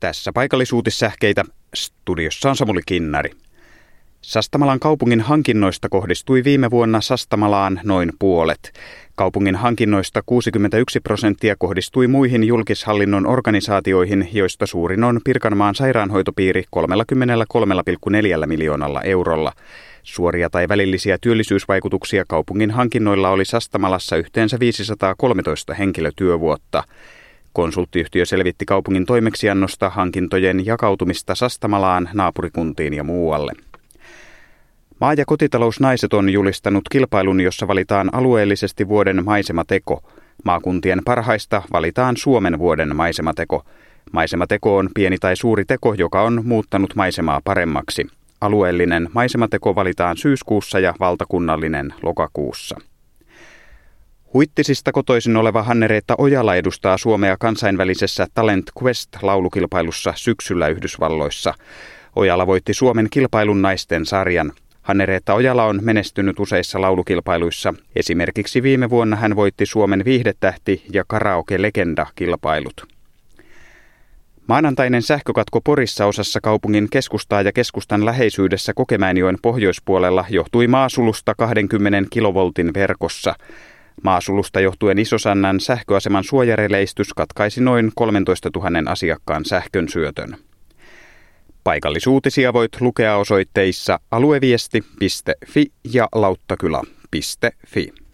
Tässä paikallisuutissähkeitä. Studiossa on Samuli Kinnari. Sastamalan kaupungin hankinnoista kohdistui viime vuonna Sastamalaan noin puolet. Kaupungin hankinnoista 61% kohdistui muihin julkishallinnon organisaatioihin, joista suurin on Pirkanmaan sairaanhoitopiiri 33,4 miljoonalla eurolla. Suoria tai välillisiä työllisyysvaikutuksia kaupungin hankinnoilla oli Sastamalassa yhteensä 513 henkilötyövuotta. Konsulttiyhtiö selvitti kaupungin toimeksiannosta hankintojen jakautumista Sastamalaan, naapurikuntiin ja muualle. Maa- ja kotitalousnaiset on julistanut kilpailun, jossa valitaan alueellisesti vuoden maisemateko. Maakuntien parhaista valitaan Suomen vuoden maisemateko. Maisemateko on pieni tai suuri teko, joka on muuttanut maisemaa paremmaksi. Alueellinen maisemateko valitaan syyskuussa ja valtakunnallinen lokakuussa. Huittisista kotoisin oleva Hanne-Reetta Ojala edustaa Suomea kansainvälisessä Talent Quest-laulukilpailussa syksyllä Yhdysvalloissa. Ojala voitti Suomen kilpailun naisten sarjan. Hanne-Reetta Ojala on menestynyt useissa laulukilpailuissa. Esimerkiksi viime vuonna hän voitti Suomen viihdetähti- ja karaoke-legenda-kilpailut. Maanantainen sähkökatko Porissa osassa kaupungin keskustaa ja keskustan läheisyydessä Kokemäenjoen pohjoispuolella johtui maasulusta 20 kilovoltin verkossa. Maasulusta johtuen Isosannan sähköaseman suojareleistys katkaisi noin 13 000 asiakkaan sähkönsyötön. Paikallisuutisia voit lukea osoitteissa alueviesti.fi ja lauttakylä.fi.